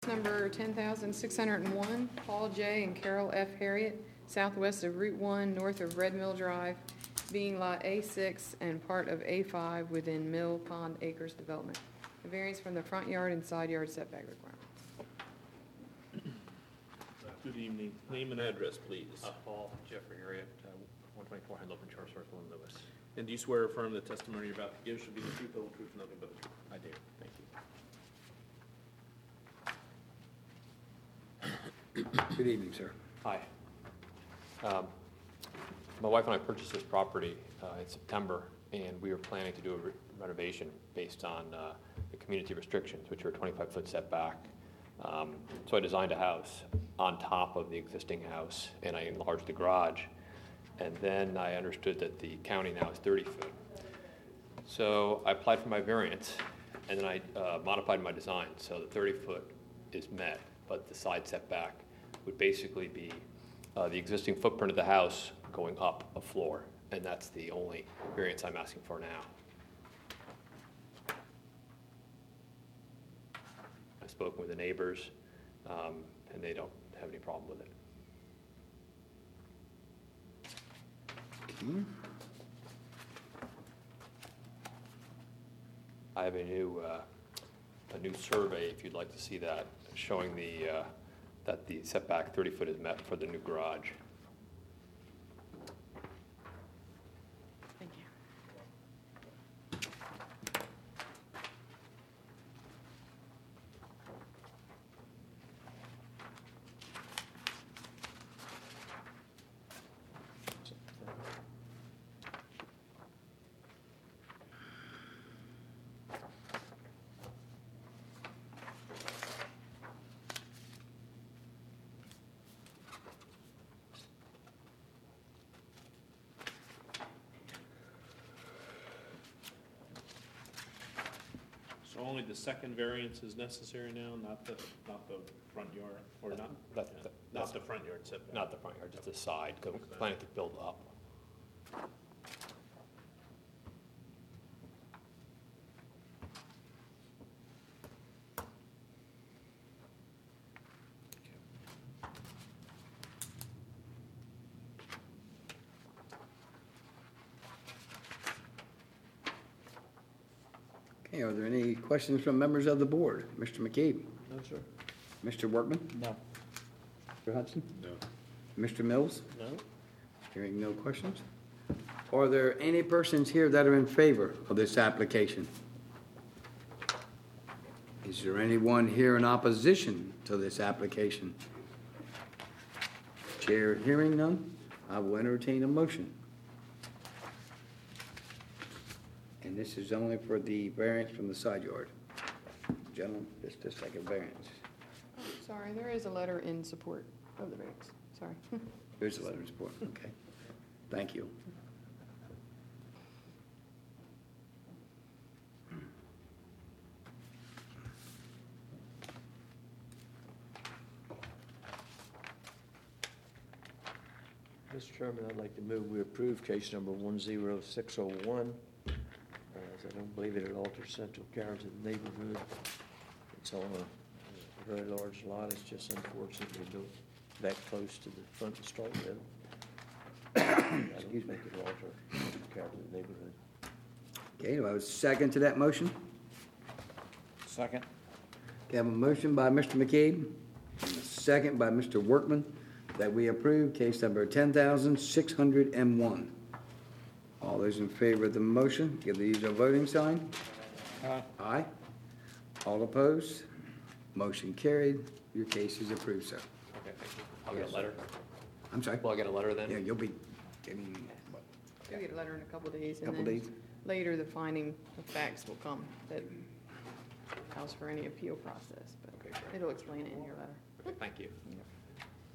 Number 10,601, Paul J. and Carol F. Harriet, southwest of Route 1, north of Red Mill Drive, being Lot A6 and part of A5 within Mill Pond Acres Development. A variance from the front yard and side yard setback requirements. Good evening. Name and address, please. Paul Jeffrey Harriet, 124 Henlopen Shore Circle in Lewis. And do you swear or affirm the testimony you're about to give should be the truth, the whole truth, and nothing but the truth? I do, thank you. Good evening, sir. Hi. My wife and I purchased this property in September, and we were planning to do a renovation based on the community restrictions, which are a 25-foot setback. So I designed a house on top of the existing house, and I enlarged the garage. And then I understood that the county now is 30 foot. So I applied for my variance, and then I modified my design so the 30 foot is met, but the side setback would basically be the existing footprint of the house going up a floor, and that's the only variance I'm asking for now. I've spoken with the neighbors, and they don't have any problem with it. I have a new survey, if you'd like to see that, showing that the setback 30 foot is met for the new garage. Thank you. So only the second variance is necessary now, not the front yard, or not the front yard setback? Not the front yard, just the side, planning to build up. Okay, are there any questions from members of the board? Mr. McKeeb? No, sir. Mr. Workman? No. Mr. Hudson? No. Mr. Mills? No. Hearing no questions. Are there any persons here that are in favor of this application? Is there anyone here in opposition to this application? Chair hearing none, I will entertain a motion. And this is only for the variance from the side yard. Gentlemen, this is the second variance. Oh, sorry, there is a letter in support of the variance. Sorry. There's a letter of support, okay. Thank you. Mr. Chairman, I'd like to move we approve case number 10601. As I don't believe it alters central character of the neighborhood. It's on a very large lot. It's just unfortunately built that close to the front to start with. I don't think it will alter central character of the neighborhood. Okay, do I have a second to that motion? Second. Okay, I have a motion by Mr. McCabe, and a second by Mr. Workman, that we approve case number 10,601. All those in favor of the motion, give the usual voting sign. Aye. Aye. All opposed? Motion carried. Your case is approved, sir. Okay, thank you. I'll get a letter. I'm sorry? Will I get a letter then? Yeah, you'll be getting, what, You'll get a letter in a couple of days. couple And then days? later, the finding of facts will come that allows for any appeal process. But Okay, great. it'll explain it in your letter. Okay, thank you. Yep.